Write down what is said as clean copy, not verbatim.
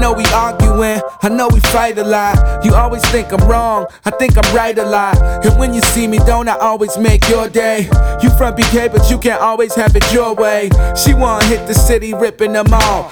know we arguing, I know we fight a lot. You always think I'm wrong, I think I'm right a lot. And when you see me, don't I always make your day? You from BK, but you can't always have it your way. She wanna hit the city, ripping them all.